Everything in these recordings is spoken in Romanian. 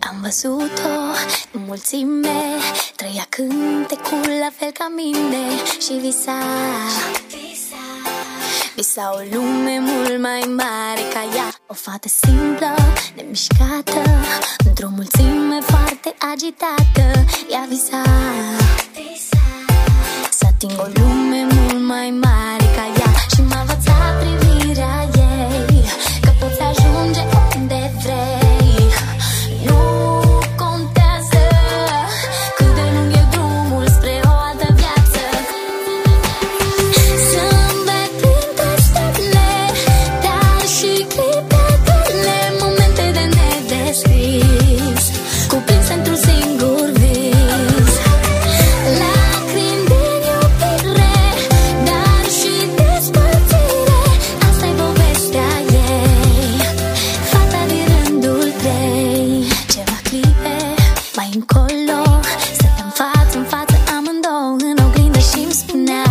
Am văzut-o în mulțime, trăia cântecul la fel ca mine și visa o lume mult mai mare ca ea. O fată simplă, nemișcată, într-o mulțime foarte agitată. Ea visa să ating o lume mult mai mare ca ea. Și m-a învățat privirea ei că poți ajunge unde vrei. Nu contează cât de lung e drumul spre o altă viață. Zâmbet printre stele, dar și clipe grele, momente de nedescris, cuprinse într-un singur vis. Lacrimi din iubire, dar și despărțire, asta-i povestea ei, fata din rândul trei. Ceva clipe mai încolo, stăteam față în față amândouă în oglindă și-mi spunea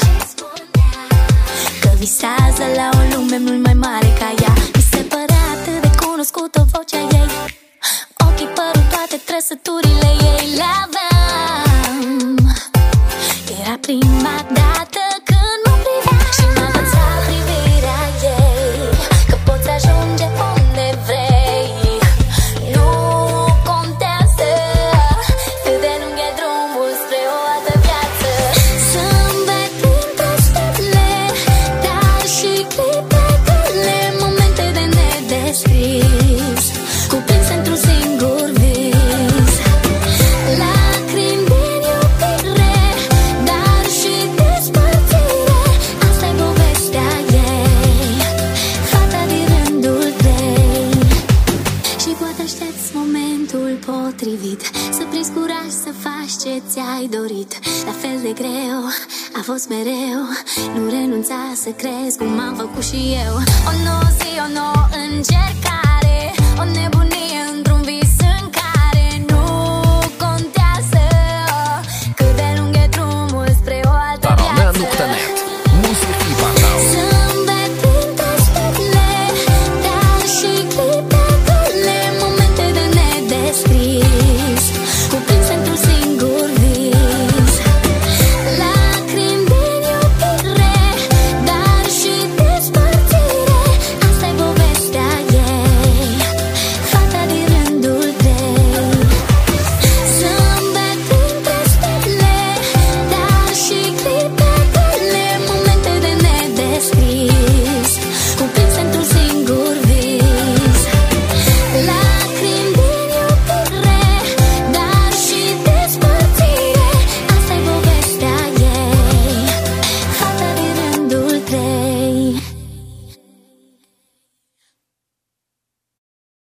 că visează la o lume mult mai mare ca ea. Mi se părea atât de cunoscută vocea ei, ochii, părul, toate trăsăturile ei le aveam. Era prima dată când mă privea și m-a învățat privirea ei că poți ajunge unde vrei. Nu contează cât de lung e drumul spre o altă viață. Zâmbet printre stele, dar și clipe grele, momente de nedescris, cuprinse într-un singur vis. Lacrimi din iubire, dar și despărțire, asta-i povestea ei, fata din rândul trei. Și poate aștepți momentul potrivit să prinzi curaj să faci ce ți-ai dorit. La fel de greu a fost mereu, nu renunța să crezi cum am făcut și eu. O nouă zi, o nouă încercare,